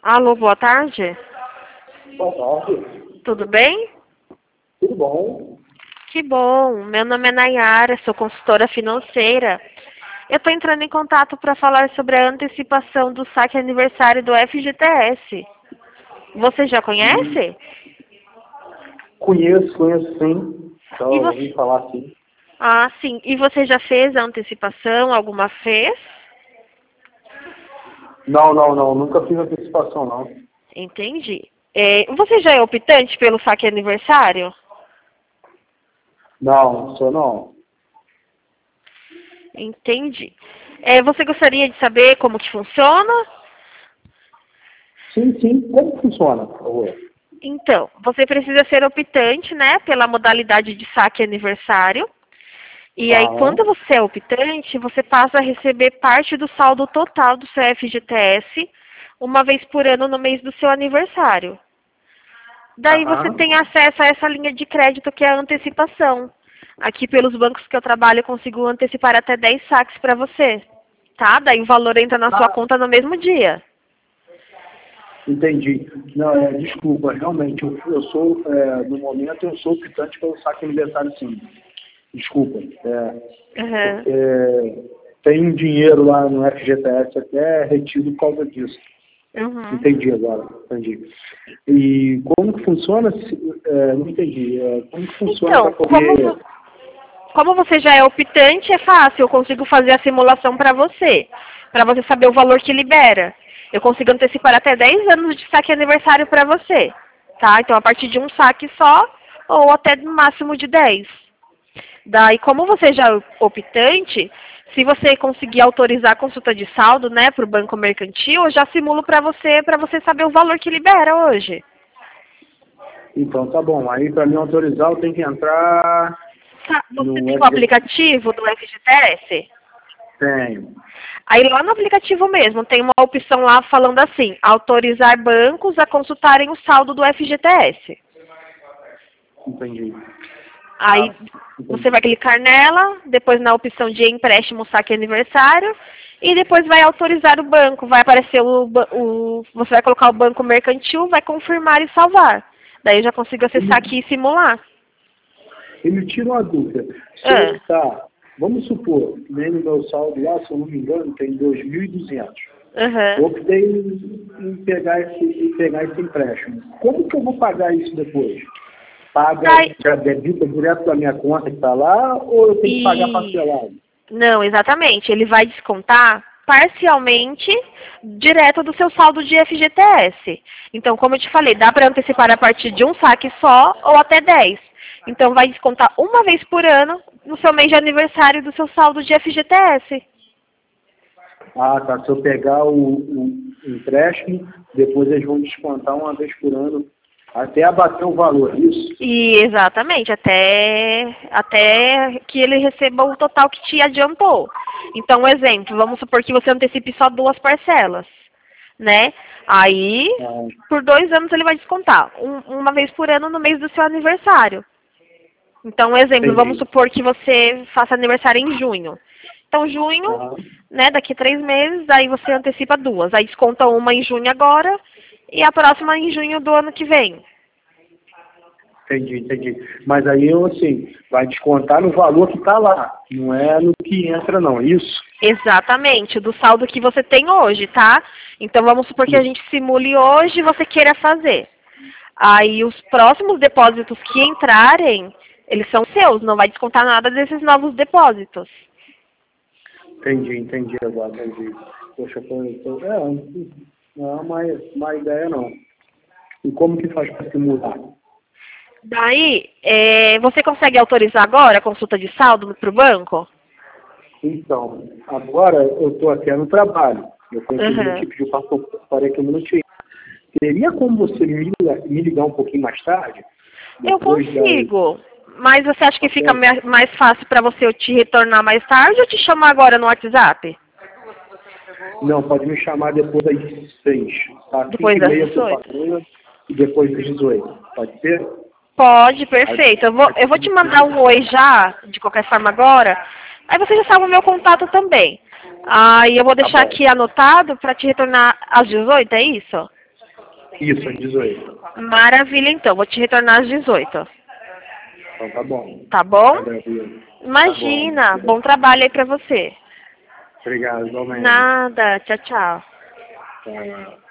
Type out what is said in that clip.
Alô, boa tarde. Boa tarde. Tudo bem? Tudo bom? Que bom. Meu nome é Nayara, sou consultora financeira. Eu estou entrando em contato para falar sobre a antecipação do saque aniversário do FGTS. Você já conhece? Conheço sim. Já E ouvi você... falar sim. Ah, sim. E você já fez a antecipação? Alguma vez? Não. Nunca fiz antecipação, não. Entendi. Você já é optante pelo saque aniversário? Não, sou não. Entendi. Você gostaria de saber como que funciona? Sim. Como funciona, por favor? Então, você precisa ser optante, né, pela modalidade de saque aniversário. E aí, Tá. quando você é optante, você passa a receber parte do saldo total do seu FGTS uma vez por ano no mês do seu aniversário. Daí você Aham. tem acesso a essa linha de crédito que é a antecipação. Aqui pelos bancos que eu trabalho, eu consigo antecipar até 10 saques para você, tá? Daí o valor entra na sua Ah, conta no mesmo dia. entendi. Não, desculpa, realmente, eu sou, no momento, eu sou optante pelo saque aniversário, sim. Desculpa. Uhum. Porque tem um dinheiro lá no FGTS até retido por causa disso. Uhum. Entendi agora, entendi. E como que funciona? Não entendi. Como que funciona para Então, poder... como você já é optante, é fácil. Eu consigo fazer a simulação para você saber o valor que libera. Eu consigo antecipar até 10 anos de saque aniversário para você, tá? Então, a partir de um saque só, ou até no máximo de 10. Daí, como você já é optante, se você conseguir autorizar a consulta de saldo, né, para o banco mercantil, eu já simulo para você saber o valor que libera hoje. Então, tá bom. Aí, para me autorizar, eu tenho que entrar Você no tem o FGTS. aplicativo do FGTS? Tenho. Aí lá no aplicativo mesmo tem uma opção lá falando assim, autorizar bancos a consultarem o saldo do FGTS. Entendi. Aí você Entendi. vai clicar nela, depois na opção de empréstimo saque aniversário, e depois vai autorizar o banco. Vai aparecer você vai colocar o banco mercantil, vai confirmar e salvar. Daí eu já consigo acessar aqui e simular. E me tira uma dúvida. Se eu Ah, optar, vamos supor, que nem no meu saldo lá, se eu não me engano, tem 2.200. Eu aham. optei em pegar esse empréstimo. Como que eu vou pagar isso depois? Paga, Daí, já debita direto da minha conta que está lá, ou eu tenho que pagar e parcelado? Não, exatamente. Ele vai descontar parcialmente direto do seu saldo de FGTS. Então, como eu te falei, dá para antecipar a partir de um saque só ou até 10. Então, vai descontar uma vez por ano no seu mês de aniversário do seu saldo de FGTS. Ah, tá. Se eu pegar o empréstimo, depois eles vão descontar uma vez por ano, até abater o valor, isso? E exatamente, até que ele receba o total que te adiantou. Então, um exemplo, vamos supor que você antecipe só 2 parcelas, né? Aí, Ah, por 2 anos ele vai descontar, uma vez por ano no mês do seu aniversário. Então, um exemplo, vamos entendi. supor que você faça aniversário em junho. Então, junho, Aham. né, daqui 3 meses, aí você antecipa 2. Aí desconta uma em junho agora e a próxima em junho do ano que vem. Entendi. Mas aí eu, assim, vai descontar no valor que está lá, não é no que entra, não, é isso? Exatamente, do saldo que você tem hoje, tá? Então vamos supor que a gente simule hoje e você queira fazer. Aí os próximos depósitos que entrarem, eles são seus, não vai descontar nada desses novos depósitos. Entendi agora, entendi. Poxa, não é uma má ideia, não. E como que faz para simular? Daí, você consegue autorizar agora a consulta de saldo para o banco? Então, agora eu estou até no trabalho. Eu consegui Uhum. te pedir parei aqui um minutinho. Teria como você me ligar um pouquinho mais tarde? Eu Depois das... consigo, mas você acha que fica Até... mais fácil para você eu te retornar mais tarde ou te chamar agora no WhatsApp? Não, pode me chamar depois das 6. Tá? Depois das 5h30 eu estou 18? fazendo e depois das 18. Pode ser? Pode, Aí, perfeito. Eu vou te mandar um oi já, de qualquer forma agora. Aí você já sabe o meu contato também. Aí eu vou tá deixar bom. aqui anotado para te retornar às 18, é isso? Isso, às 18. Maravilha, então. Vou te retornar às 18. Então tá bom. Tá bom? Agradeço. Imagina. Tá bom. Bom trabalho aí pra você. Obrigado, igualmente. Nada. Tchau, tchau. Tchau.